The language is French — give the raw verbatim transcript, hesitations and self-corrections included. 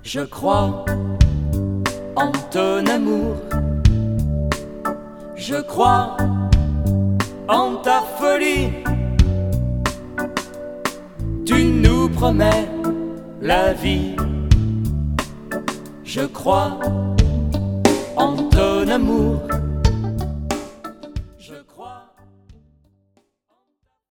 Je crois en ton amour, je crois en ta folie. Tu nous promets la vie. Je crois en ton amour,